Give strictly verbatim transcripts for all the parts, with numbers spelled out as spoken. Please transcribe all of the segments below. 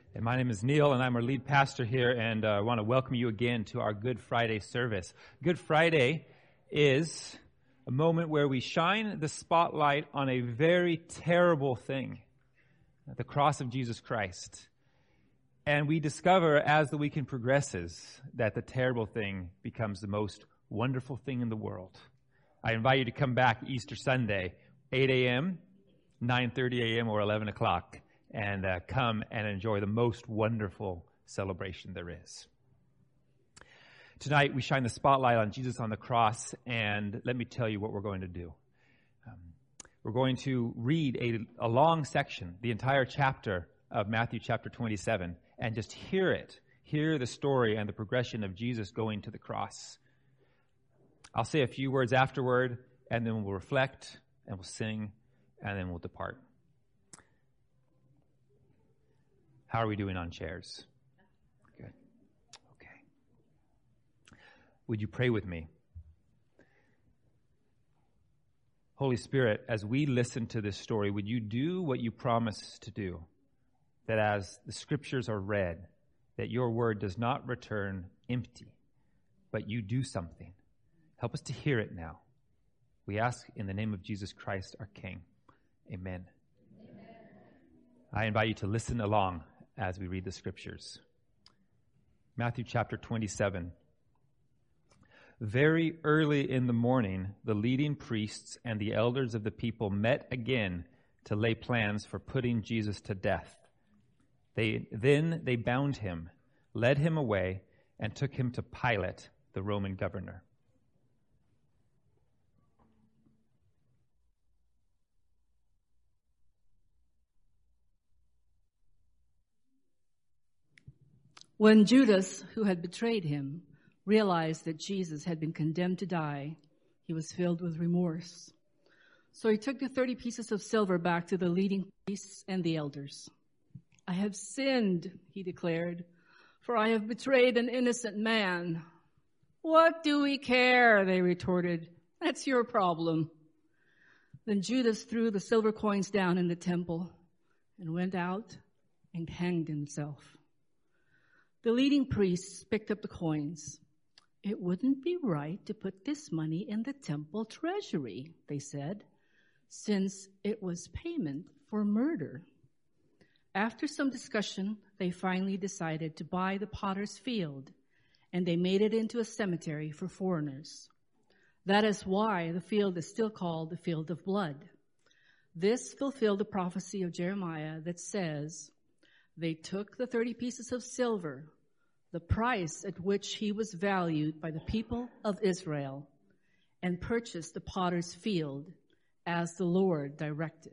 And my name is Neil, and I'm our lead pastor here, and uh, I want to welcome you again to our Good Friday service. Good Friday is a moment where we shine the spotlight on a very terrible thing, the cross of Jesus Christ. And we discover as the weekend progresses that the terrible thing becomes the most wonderful thing in the world. I invite you to come back Easter Sunday, eight a.m., nine thirty a.m., or eleven o'clock. And uh, come and enjoy the most wonderful celebration there is. Tonight, we shine the spotlight on Jesus on the cross, and let me tell you what we're going to do. Um, we're going to read a, a long section, the entire chapter of Matthew chapter twenty-seven, and just hear it, hear the story and the progression of Jesus going to the cross. I'll say a few words afterward, and then we'll reflect, and we'll sing, and then we'll depart. How are we doing on chairs? Good. Okay. Would you pray with me? Holy Spirit, as we listen to this story, would you do what you promised to do? That as the scriptures are read, that your word does not return empty, but you do something. Help us to hear it now. We ask in the name of Jesus Christ, our King. Amen. Amen. I invite you to listen along as we read the scriptures. Matthew chapter twenty-seven. Very early in the morning, the leading priests and the elders of the people met again to lay plans for putting Jesus to death. They then they bound him, led him away, and took him to Pilate, the Roman governor. When Judas, who had betrayed him, realized that Jesus had been condemned to die, he was filled with remorse. So he took the thirty pieces of silver back to the leading priests and the elders. "I have sinned," he declared, "for I have betrayed an innocent man." "What do we care?" they retorted. "That's your problem." Then Judas threw the silver coins down in the temple and went out and hanged himself. The leading priests picked up the coins. "It wouldn't be right to put this money in the temple treasury," they said, "since it was payment for murder." After some discussion, they finally decided to buy the potter's field, and they made it into a cemetery for foreigners. That is why the field is still called the Field of Blood. This fulfilled the prophecy of Jeremiah that says, "They took the thirty pieces of silver, the price at which he was valued by the people of Israel, and purchased the potter's field as the Lord directed."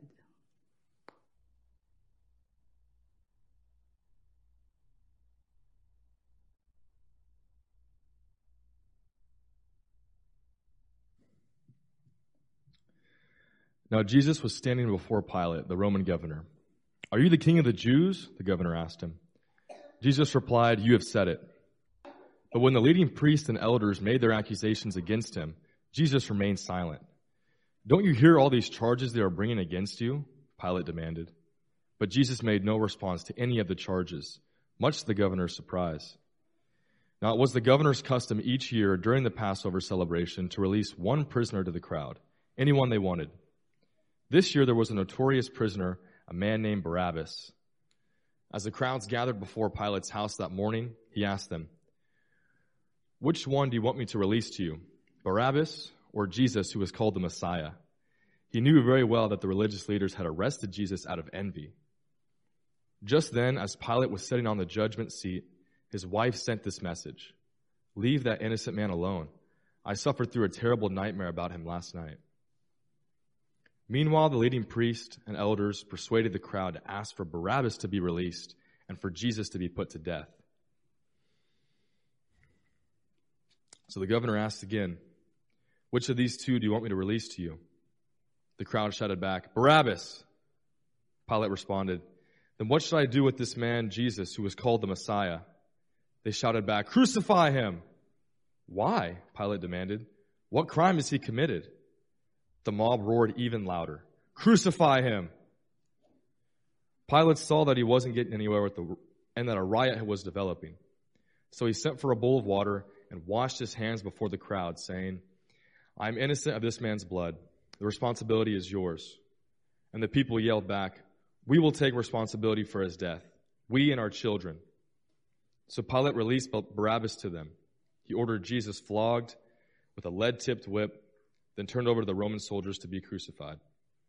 Now Jesus was standing before Pilate, the Roman governor. "Are you the king of the Jews?" the governor asked him. Jesus replied, "You have said it." But when the leading priests and elders made their accusations against him, Jesus remained silent. "Don't you hear all these charges they are bringing against you?" Pilate demanded. But Jesus made no response to any of the charges, much to the governor's surprise. Now it was the governor's custom each year during the Passover celebration to release one prisoner to the crowd, anyone they wanted. This year there was a notorious prisoner, a man named Barabbas. As the crowds gathered before Pilate's house that morning, he asked them, "Which one do you want me to release to you, Barabbas or Jesus, who was called the Messiah?" He knew very well that the religious leaders had arrested Jesus out of envy. Just then, as Pilate was sitting on the judgment seat, his wife sent this message, "Leave that innocent man alone. I suffered through a terrible nightmare about him last night." Meanwhile, the leading priests and elders persuaded the crowd to ask for Barabbas to be released and for Jesus to be put to death. So the governor asked again, "Which of these two do you want me to release to you?" The crowd shouted back, "Barabbas!" Pilate responded, "Then what should I do with this man, Jesus, who was called the Messiah?" They shouted back, "Crucify him!" "Why?" Pilate demanded. "What crime has he committed?" The mob roared even louder, "Crucify him!" Pilate saw that he wasn't getting anywhere with the and that a riot was developing. So he sent for a bowl of water and washed his hands before the crowd, saying, "I am innocent of this man's blood. The responsibility is yours." And the people yelled back, "We will take responsibility for his death, we and our children." So Pilate released Barabbas to them. He ordered Jesus flogged with a lead-tipped whip, then turned over to the Roman soldiers to be crucified.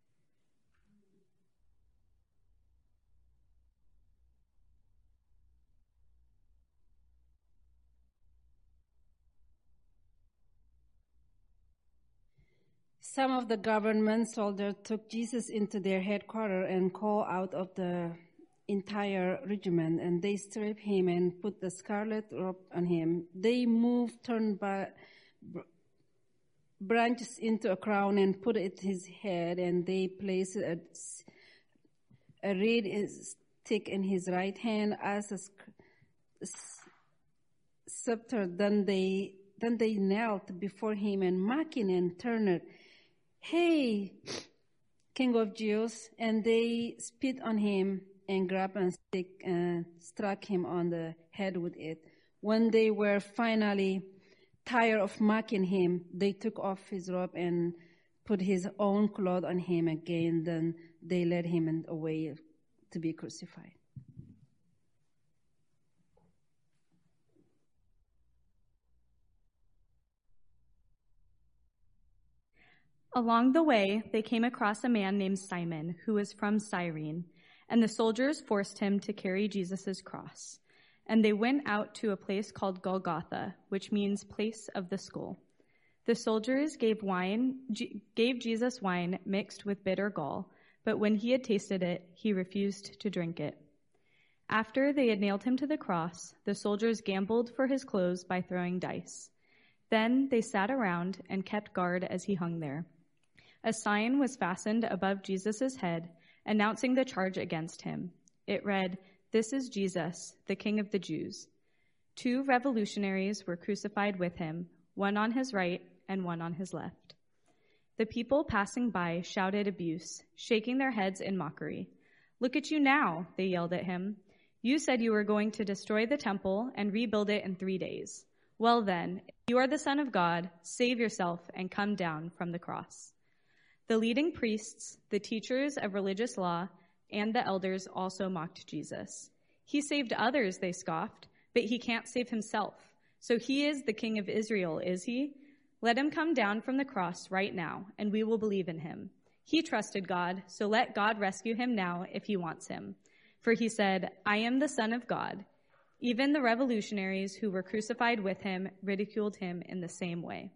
Some of the government soldiers took Jesus into their headquarters and called out of the entire regiment, and they stripped him and put the scarlet robe on him. They moved turned by branches into a crown and put it in his head, and they placed a, a reed stick in his right hand as a scepter. Then they then they knelt before him and mocking and turned, "Hey, King of Jews!" And they spit on him and grabbed a stick and struck him on the head with it. When they were finally tired of mocking him, they took off his robe and put his own clothes on him again. Then they led him away to be crucified. Along the way, they came across a man named Simon, who was from Cyrene, and the soldiers forced him to carry Jesus' cross. And they went out to a place called Golgotha, which means place of the skull. The soldiers gave wine, G- gave Jesus wine mixed with bitter gall, but when he had tasted it, he refused to drink it. After they had nailed him to the cross, the soldiers gambled for his clothes by throwing dice. Then they sat around and kept guard as he hung there. A sign was fastened above Jesus' head, announcing the charge against him. It read, "This is Jesus, the King of the Jews." Two revolutionaries were crucified with him, one on his right and one on his left. The people passing by shouted abuse, shaking their heads in mockery. "Look at you now," they yelled at him. "You said you were going to destroy the temple and rebuild it in three days. Well then, if you are the Son of God, save yourself and come down from the cross." The leading priests, the teachers of religious law, and the elders also mocked Jesus. "He saved others," they scoffed, "but he can't save himself. So he is the King of Israel, is he? Let him come down from the cross right now, and we will believe in him. He trusted God, so let God rescue him now if he wants him. For he said, 'I am the Son of God.'" Even the revolutionaries who were crucified with him ridiculed him in the same way.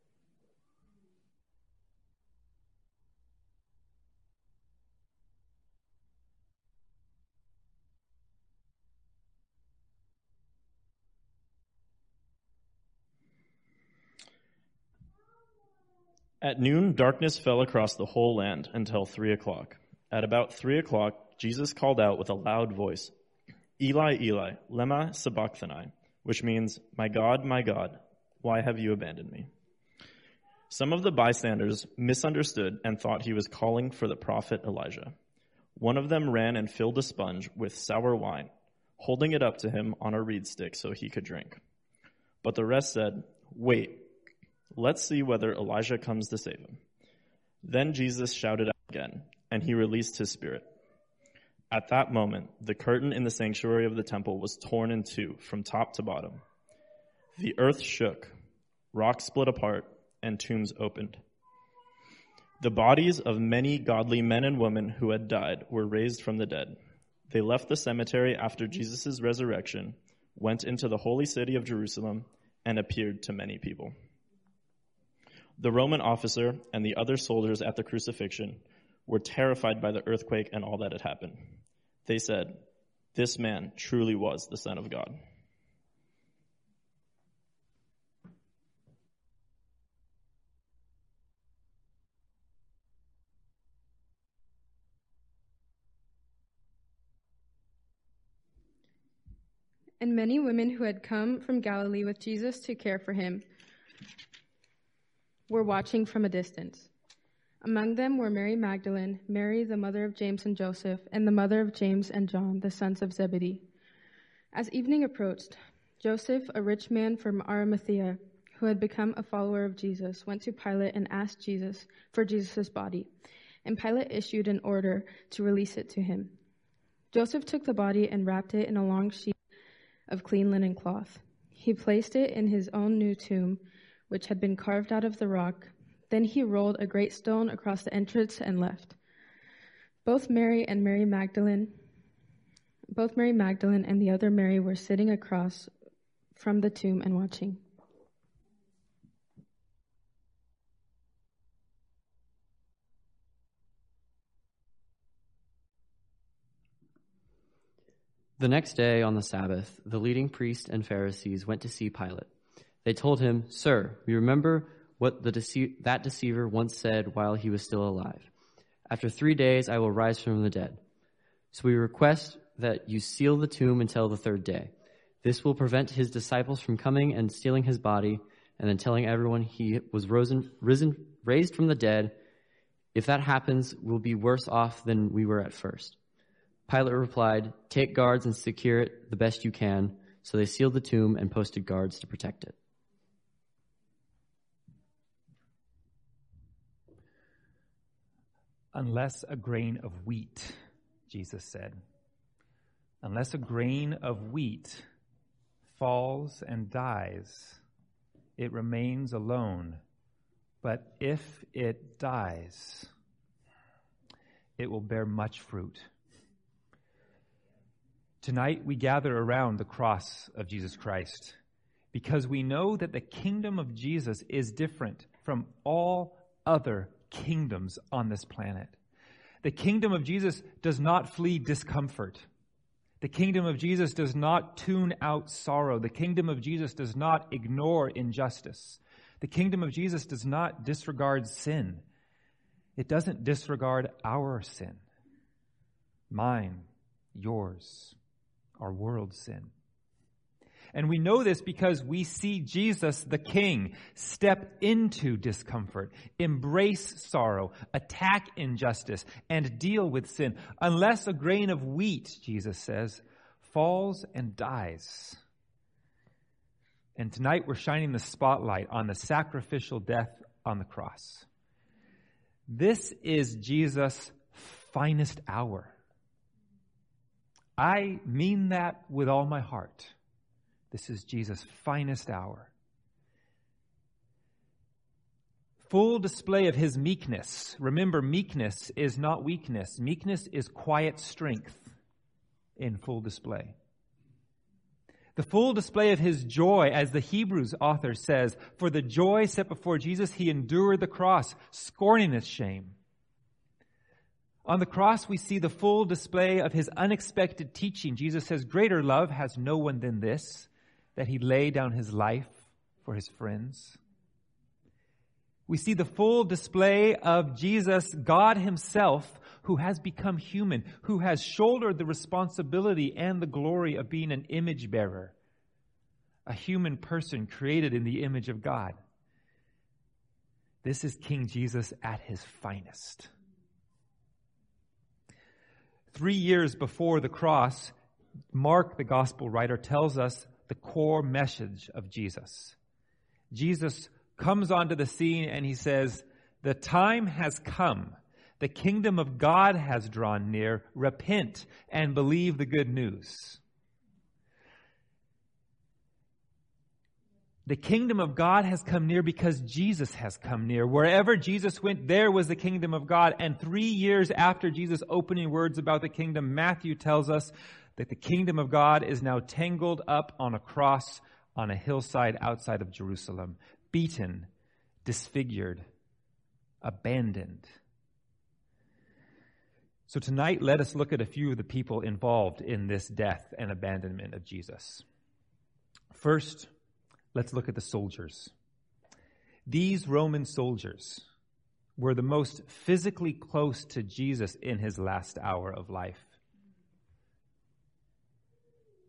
At noon, darkness fell across the whole land until three o'clock. At about three o'clock, Jesus called out with a loud voice, "Eli, Eli, lema sabachthani," which means, "My God, my God, why have you abandoned me?" Some of the bystanders misunderstood and thought he was calling for the prophet Elijah. One of them ran and filled a sponge with sour wine, holding it up to him on a reed stick so he could drink. But the rest said, "Wait, let's see whether Elijah comes to save him." Then Jesus shouted out again, and he released his spirit. At that moment, the curtain in the sanctuary of the temple was torn in two from top to bottom. The earth shook, rocks split apart, and tombs opened. The bodies of many godly men and women who had died were raised from the dead. They left the cemetery after Jesus' resurrection, went into the holy city of Jerusalem, and appeared to many people. The Roman officer and the other soldiers at the crucifixion were terrified by the earthquake and all that had happened. They said, "This man truly was the Son of God." And many women who had come from Galilee with Jesus to care for him were watching from a distance. Among them were Mary Magdalene, Mary the mother of James and Joseph, and the mother of James and John, the sons of Zebedee. As evening approached, Joseph, a rich man from Arimathea, who had become a follower of Jesus, went to Pilate and asked Jesus for Jesus' body, and Pilate issued an order to release it to him. Joseph took the body and wrapped it in a long sheet of clean linen cloth. He placed it in his own new tomb, which had been carved out of the rock. Then he rolled a great stone across the entrance and left. Both Mary and Mary Magdalene, both Mary Magdalene and the other Mary were sitting across from the tomb and watching. The next day on the Sabbath, the leading priests and Pharisees went to see Pilate. They told him, "Sir, we remember what the dece- that deceiver once said while he was still alive. After three days I will rise from the dead. So we request that you seal the tomb until the third day. This will prevent his disciples from coming and stealing his body and then telling everyone he was risen, risen, raised from the dead. If that happens, we'll be worse off than we were at first." Pilate replied, "Take guards and secure it the best you can." So they sealed the tomb and posted guards to protect it. Unless a grain of wheat, Jesus said, unless a grain of wheat falls and dies, it remains alone. But if it dies, it will bear much fruit. Tonight we gather around the cross of Jesus Christ because we know that the kingdom of Jesus is different from all other kingdoms on this planet. The kingdom of Jesus does not flee discomfort. The kingdom of Jesus does not tune out sorrow. The kingdom of Jesus does not ignore injustice. The kingdom of Jesus does not disregard sin. It doesn't disregard our sin. Mine, yours, our world's sin. And we know this because we see Jesus, the King, step into discomfort, embrace sorrow, attack injustice, and deal with sin. Unless a grain of wheat, Jesus says, falls and dies. And tonight we're shining the spotlight on the sacrificial death on the cross. This is Jesus' finest hour. I mean that with all my heart. This is Jesus' finest hour. Full display of his meekness. Remember, meekness is not weakness. Meekness is quiet strength in full display. The full display of his joy, as the Hebrews author says, for the joy set before Jesus, he endured the cross, scorning its shame. On the cross, we see the full display of his unexpected teaching. Jesus says, "Greater love has no one than this, that he lay down his life for his friends." We see the full display of Jesus, God himself, who has become human, who has shouldered the responsibility and the glory of being an image bearer, a human person created in the image of God. This is King Jesus at his finest. Three years before the cross, Mark, the gospel writer, tells us the core message of Jesus. Jesus comes onto the scene and he says, "The time has come. The kingdom of God has drawn near. Repent and believe the good news." The kingdom of God has come near because Jesus has come near. Wherever Jesus went, there was the kingdom of God. And three years after Jesus' opening words about the kingdom, Matthew tells us that the kingdom of God is now tangled up on a cross on a hillside outside of Jerusalem, beaten, disfigured, abandoned. So tonight, let us look at a few of the people involved in this death and abandonment of Jesus. First, let's look at the soldiers. These Roman soldiers were the most physically close to Jesus in his last hour of life.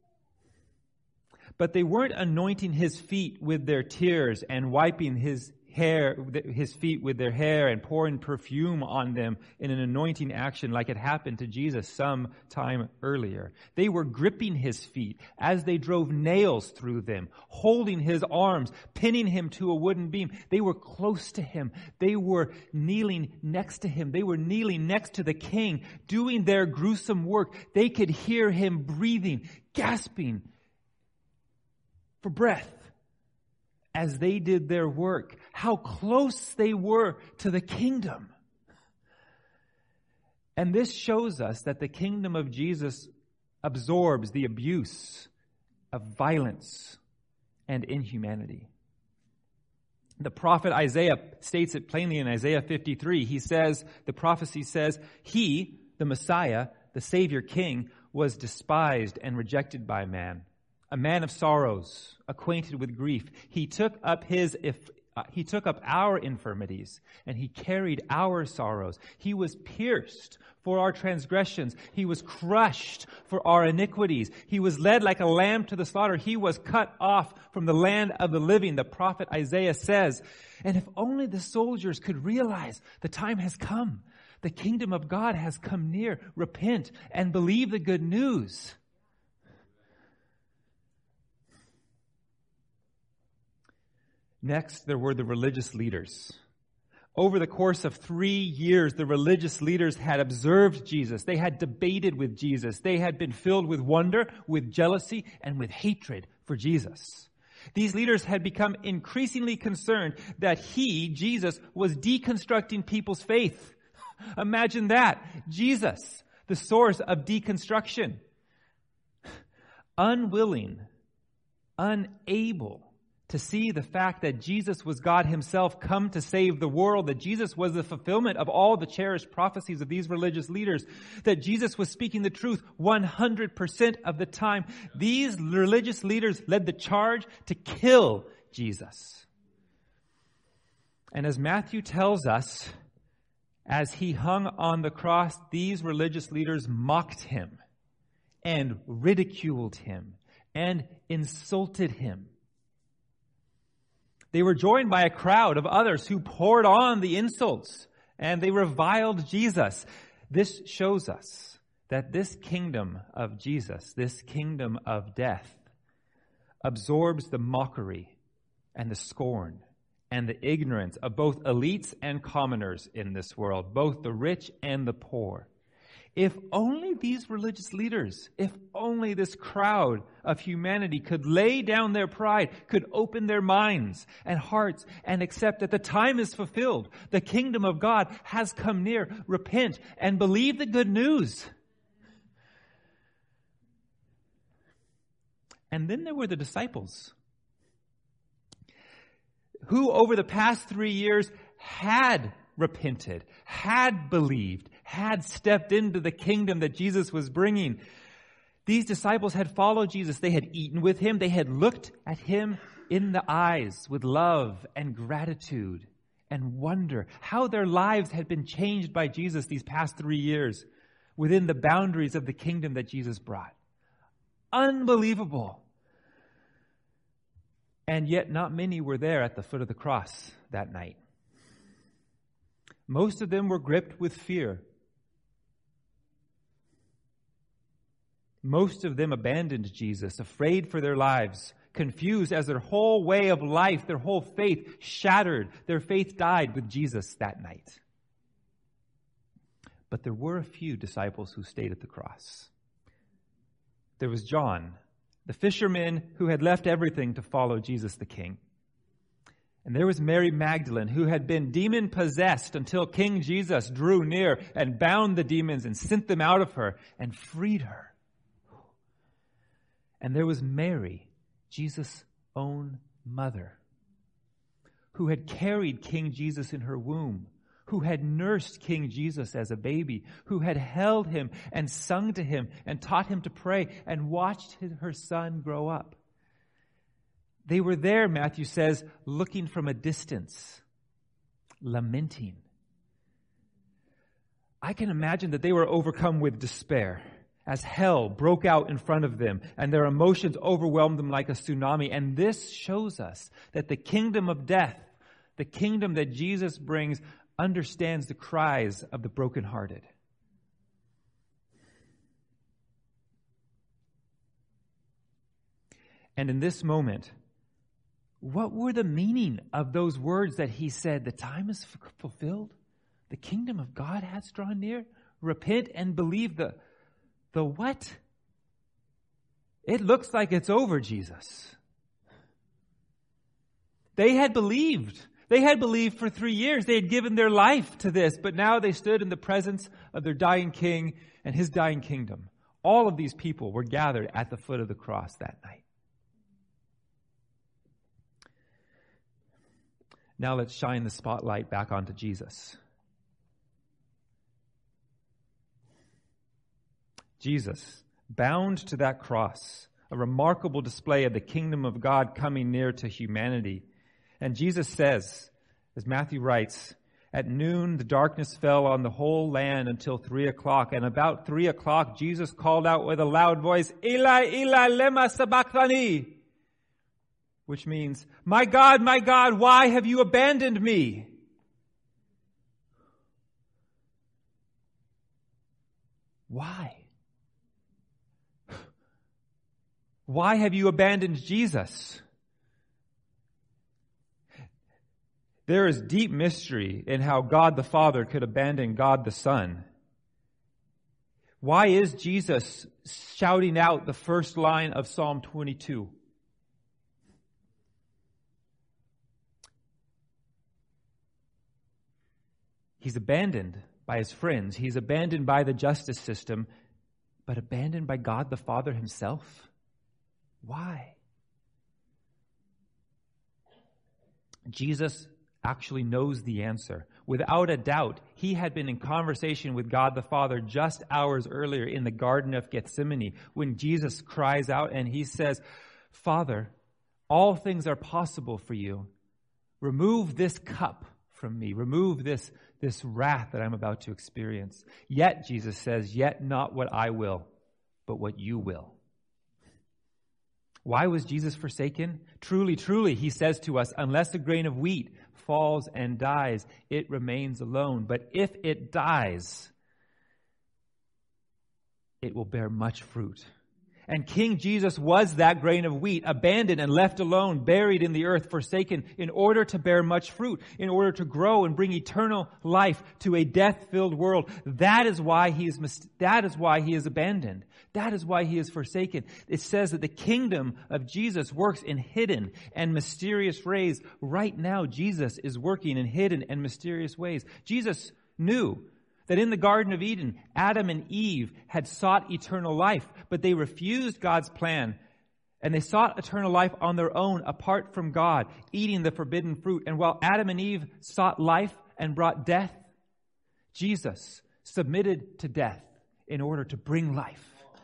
But they weren't anointing his feet with their tears and wiping his hair, his feet with their hair and pouring perfume on them in an anointing action like it happened to Jesus some time earlier. They were gripping his feet as they drove nails through them, holding his arms, pinning him to a wooden beam. They were close to him. They were kneeling next to him. They were kneeling next to the king, doing their gruesome work. They could hear him breathing, gasping for breath as they did their work. How close they were to the kingdom. And this shows us that the kingdom of Jesus absorbs the abuse of violence and inhumanity. The prophet Isaiah states it plainly in Isaiah fifty-three. He says, the prophecy says, he, the Messiah, the Savior King, was despised and rejected by man. A man of sorrows, acquainted with grief. He took up his, if, uh, he took up our infirmities, and he carried our sorrows. He was pierced for our transgressions. He was crushed for our iniquities. He was led like a lamb to the slaughter. He was cut off from the land of the living, the prophet Isaiah says. And if only the soldiers could realize the time has come. The kingdom of God has come near. Repent and believe the good news. Next, there were the religious leaders. Over the course of three years, the religious leaders had observed Jesus. They had debated with Jesus. They had been filled with wonder, with jealousy, and with hatred for Jesus. These leaders had become increasingly concerned that he, Jesus, was deconstructing people's faith. Imagine that. Jesus, the source of deconstruction. Unwilling, unable to see the fact that Jesus was God himself come to save the world, that Jesus was the fulfillment of all the cherished prophecies of these religious leaders, that Jesus was speaking the truth one hundred percent of the time. These religious leaders led the charge to kill Jesus. And as Matthew tells us, as he hung on the cross, these religious leaders mocked him and ridiculed him and insulted him. They were joined by a crowd of others who poured on the insults, and they reviled Jesus. This shows us that this kingdom of Jesus, this kingdom of death, absorbs the mockery and the scorn and the ignorance of both elites and commoners in this world, both the rich and the poor. If only these religious leaders, if only this crowd of humanity could lay down their pride, could open their minds and hearts and accept that the time is fulfilled. The kingdom of God has come near. Repent and believe the good news. And then there were the disciples, who over the past three years had repented, had believed, had stepped into the kingdom that Jesus was bringing. These disciples had followed Jesus. They had eaten with him. They had looked at him in the eyes with love and gratitude and wonder. How their lives had been changed by Jesus these past three years within the boundaries of the kingdom that Jesus brought. Unbelievable. And yet not many were there at the foot of the cross that night. Most of them were gripped with fear. Most of them abandoned Jesus, afraid for their lives, confused as their whole way of life, their whole faith shattered. Their faith died with Jesus that night. But there were a few disciples who stayed at the cross. There was John, the fisherman who had left everything to follow Jesus the King. And there was Mary Magdalene, who had been demon-possessed until King Jesus drew near and bound the demons and sent them out of her and freed her. And there was Mary, Jesus' own mother, who had carried King Jesus in her womb, who had nursed King Jesus as a baby, who had held him and sung to him and taught him to pray and watched his, her son grow up. They were there, Matthew says, looking from a distance, lamenting. I can imagine that they were overcome with despair as hell broke out in front of them and their emotions overwhelmed them like a tsunami. And this shows us that the kingdom of death, The kingdom that Jesus brings understands the cries of the brokenhearted. And in this moment, what were the meaning of those words that he said? The time is f- fulfilled. The kingdom of God has drawn near. Repent and believe the, the what? It looks like it's over, Jesus. They had believed. They had believed for three years. They had given their life to this, but now they stood in the presence of their dying king and his dying kingdom. All of these people were gathered at the foot of the cross that night. Now let's shine the spotlight back onto Jesus. Jesus, bound to that cross, a remarkable display of the kingdom of God coming near to humanity. And Jesus says, as Matthew writes, at noon the darkness fell on the whole land until three o'clock. And about three o'clock, Jesus called out with a loud voice, Eli, Eli, lema sabachthani, which means, my God, my God, why have you abandoned me? Why? Why have you abandoned Jesus? There is deep mystery in how God the Father could abandon God the Son. Why is Jesus shouting out the first line of Psalm twenty-two? He's abandoned by his friends. He's abandoned by the justice system, but abandoned by God the Father himself. Why? Jesus actually knows the answer. Without a doubt, he had been in conversation with God the Father just hours earlier in the Garden of Gethsemane when Jesus cries out and he says, Father, all things are possible for you. Remove this cup from me. Remove this, this wrath that I'm about to experience. Yet, Jesus says, yet not what I will, but what you will. Why was Jesus forsaken? Truly, truly, he says to us, unless a grain of wheat falls and dies, it remains alone. But if it dies, it will bear much fruit. And King Jesus was that grain of wheat, abandoned and left alone, buried in the earth, forsaken, in order to bear much fruit, in order to grow and bring eternal life to a death-filled world. That is why he is mis- that is why he is abandoned. That is why he is forsaken. It says that the kingdom of Jesus works in hidden and mysterious ways. Right now, Jesus is working in hidden and mysterious ways. Jesus knew that in the Garden of Eden, Adam and Eve had sought eternal life, but they refused God's plan. And they sought eternal life on their own, apart from God, eating the forbidden fruit. And while Adam and Eve sought life and brought death, Jesus submitted to death in order to bring life.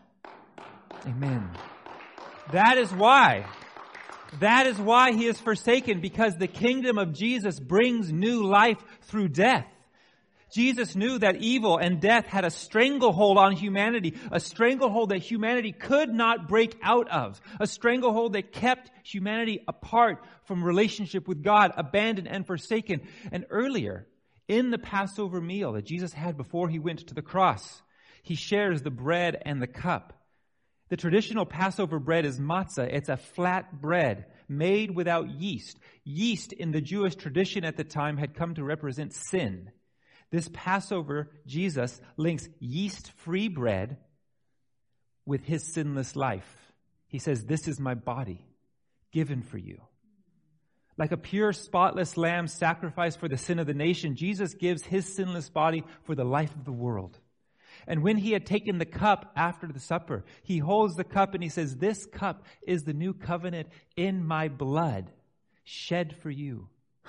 Amen. That is why. That is why he is forsaken, because the kingdom of Jesus brings new life through death. Jesus knew that evil and death had a stranglehold on humanity, a stranglehold that humanity could not break out of, a stranglehold that kept humanity apart from relationship with God, abandoned and forsaken. And earlier, in the Passover meal that Jesus had before he went to the cross, he shares the bread and the cup. The traditional Passover bread is matzah. It's a flat bread made without yeast. Yeast in the Jewish tradition at the time had come to represent sin. This Passover, Jesus links yeast-free bread with his sinless life. He says, this is my body given for you. Like a pure, spotless lamb sacrificed for the sin of the nation, Jesus gives his sinless body for the life of the world. And when he had taken the cup after the supper, he holds the cup and he says, this cup is the new covenant in my blood, shed for you.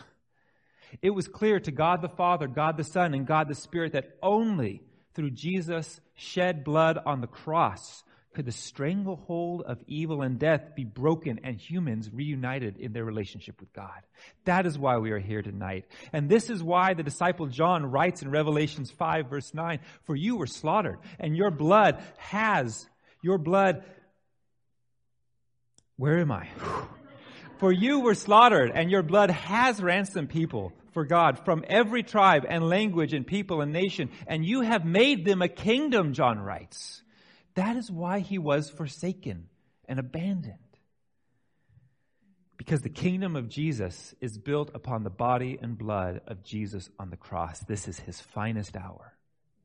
It was clear to God the Father, God the Son, and God the Spirit that only through Jesus' shed blood on the cross could the stranglehold of evil and death be broken and humans reunited in their relationship with God. That is why we are here tonight. And this is why the disciple John writes in Revelations five verse nine, for you were slaughtered and your blood has, your blood, where am I? For you were slaughtered, and your blood has ransomed people for God from every tribe and language and people and nation, and you have made them a kingdom, John writes. That is why he was forsaken and abandoned. Because the kingdom of Jesus is built upon the body and blood of Jesus on the cross. This is his finest hour.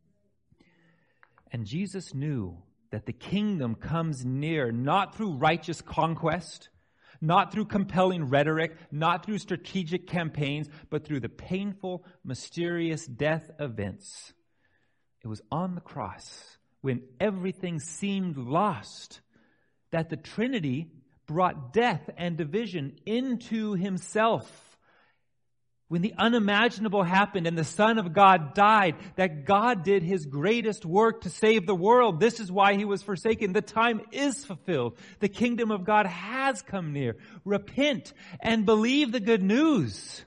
And Jesus knew that the kingdom comes near not through righteous conquest, not through compelling rhetoric, not through strategic campaigns, but through the painful, mysterious death events. It was on the cross, when everything seemed lost, that the Trinity brought death and division into himself. When the unimaginable happened and the Son of God died, that God did his greatest work to save the world. This is why he was forsaken. The time is fulfilled. The kingdom of God has come near. Repent and believe the good news.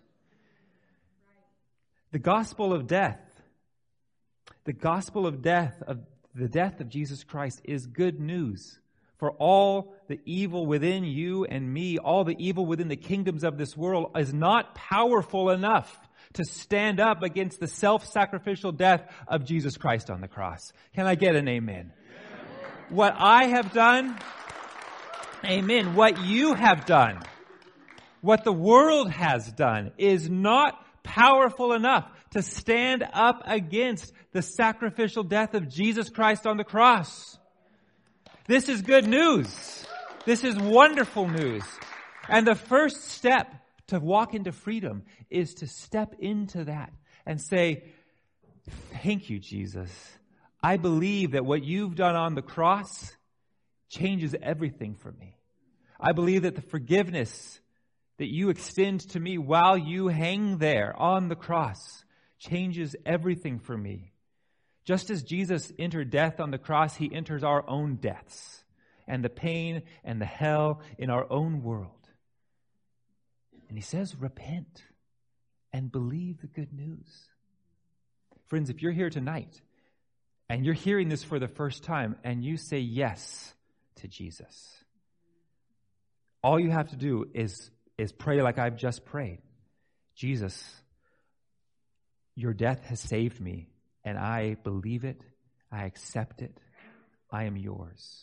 The gospel of death, the gospel of death, of the death of Jesus Christ is good news. For all the evil within you and me, all the evil within the kingdoms of this world is not powerful enough to stand up against the self-sacrificial death of Jesus Christ on the cross. Can I get an amen? What I have done, amen, what you have done, what the world has done is not powerful enough to stand up against the sacrificial death of Jesus Christ on the cross. This is good news. This is wonderful news. And the first step to walk into freedom is to step into that and say, thank you, Jesus. I believe that what you've done on the cross changes everything for me. I believe that the forgiveness that you extend to me while you hang there on the cross changes everything for me. Just as Jesus entered death on the cross, he enters our own deaths and the pain and the hell in our own world. And he says, repent and believe the good news. Friends, if you're here tonight and you're hearing this for the first time and you say yes to Jesus, all you have to do is, is pray like I've just prayed. Jesus, your death has saved me. And I believe it. I accept it. I am yours.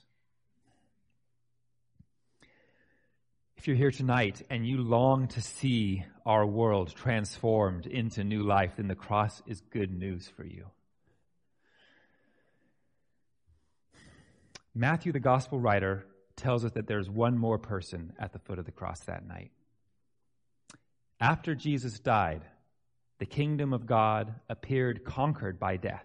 If you're here tonight and you long to see our world transformed into new life, then the cross is good news for you. Matthew, the gospel writer, tells us that there's one more person at the foot of the cross that night. After Jesus died, the kingdom of God appeared conquered by death.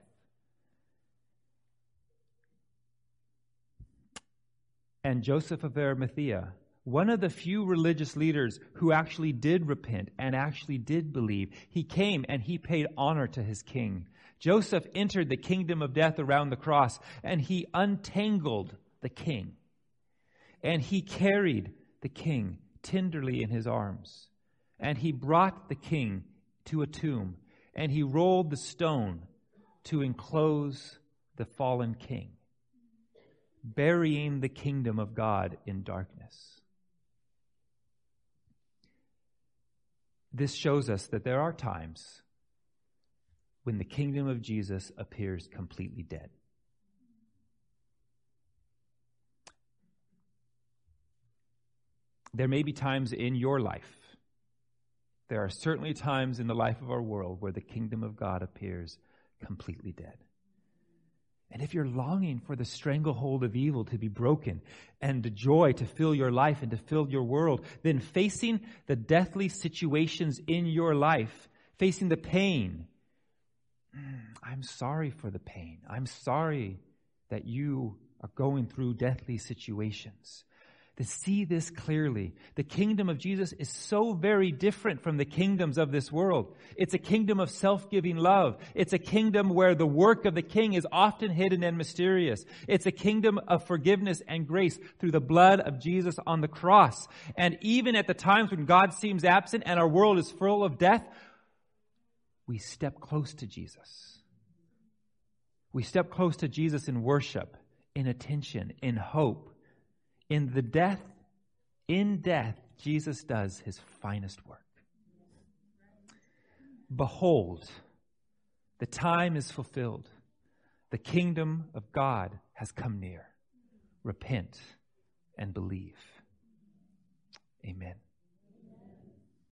And Joseph of Arimathea, one of the few religious leaders who actually did repent and actually did believe, he came and he paid honor to his king. Joseph entered the kingdom of death around the cross, and he untangled the king. And he carried the king tenderly in his arms. And he brought the king to a tomb, and he rolled the stone to enclose the fallen king, burying the kingdom of God in darkness. This shows us that there are times when the kingdom of Jesus appears completely dead. There may be times in your life, there are certainly times in the life of our world where the kingdom of God appears completely dead. And if you're longing for the stranglehold of evil to be broken and the joy to fill your life and to fill your world, then facing the deathly situations in your life, facing the pain, I'm sorry for the pain. I'm sorry that you are going through deathly situations. To see this clearly, the kingdom of Jesus is so very different from the kingdoms of this world. It's a kingdom of self-giving love. It's a kingdom where the work of the king is often hidden and mysterious. It's a kingdom of forgiveness and grace through the blood of Jesus on the cross. And even at the times when God seems absent and our world is full of death, we step close to Jesus. We step close to Jesus in worship, in attention, in hope. In the death, in death, Jesus does his finest work. Behold, the time is fulfilled. The kingdom of God has come near. Repent and believe. Amen.